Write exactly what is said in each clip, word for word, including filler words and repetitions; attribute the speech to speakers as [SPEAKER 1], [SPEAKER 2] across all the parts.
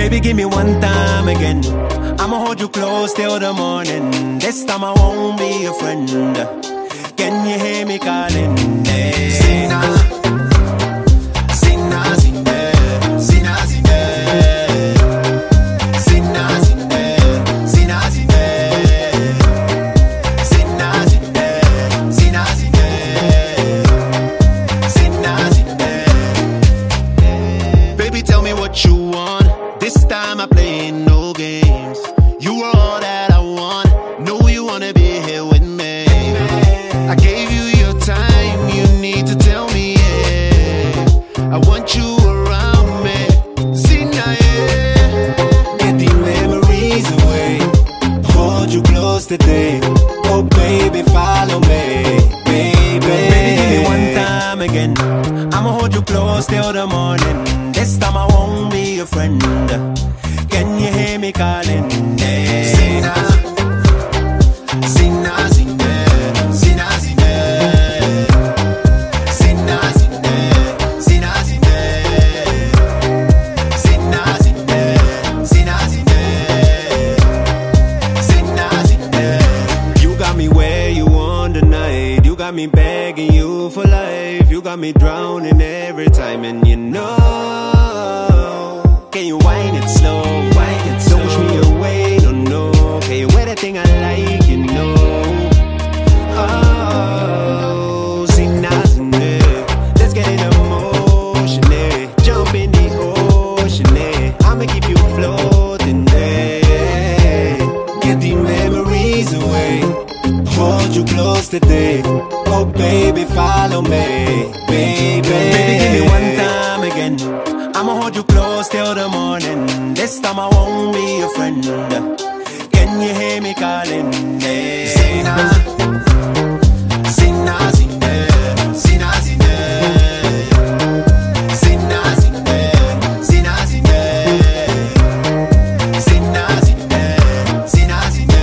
[SPEAKER 1] Baby, give me one time again. I'ma hold you close till the morning. This time I won't be a friend. Can you hear me calling? Hey. Sina, Sina, Sina, Sina, Sina, Sina, Sina, Sina, Sina, Sina, Sina, Sina. Baby, tell me what you want. This time I play no games. You are all that I want. Know you wanna be here with me. I gave you your time, you need to tell me, yeah. I want you around me. See now, yeah. Get the memories away. Hold you close today. Oh baby, follow me, baby. Baby, give me one time again. I'ma hold you close till the morning. This time I won't be a friend. Can you hear me calling? Hey. Sina, Sina, Sina, Sina, Sina, Sina, Sina, Sina, Sina, Sina, Sina, Sina. You got me where you want tonight. You got me begging you for life. You got me drowning every time, and you know. Can you wind it slow? Wind it slow. Don't push me away, no, no. Can you wear that thing I like, you know? Oh, Sina, Sina. Let's get in motion, eh? Jump in the ocean, eh? I'ma keep you floating, eh? Get the memories away. Hold you close today. Oh, baby, follow me, baby. Baby, give me one time again. I'ma hold you close till the morning. This time I won't be a friend. Can you hear me calling? Hey. Sina, Sina, Sina, Sina, Sina, Sina, Sina, Sina, Sina, Sina, Sina,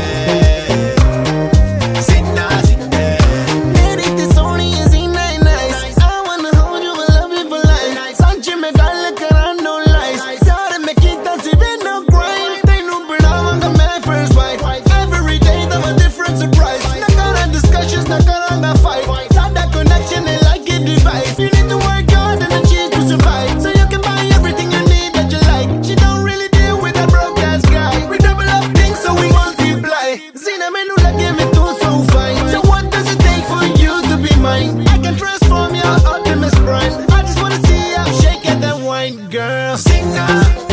[SPEAKER 1] Sina, Sina, Sina.
[SPEAKER 2] Lady, this only is ain't nice, nice. I wanna hold you and love you for life. Sanchi me dale carando lies. Yare me quitas y ven no grind. They no burnaban the my first wife. Every day them a different surprise. No gonna discussions, no gonna fight. Start that connection and like a device. You need to work hard and achieve to survive. So you can buy everything you need that you like. She don't really deal with that broke ass guy. We double up things so we multiply. Zina me nula give me too so fine. So what does it take for you to be mine? I can transform your Optimus Prime. I just wanna see you shake it and wine, girl.
[SPEAKER 1] Sina.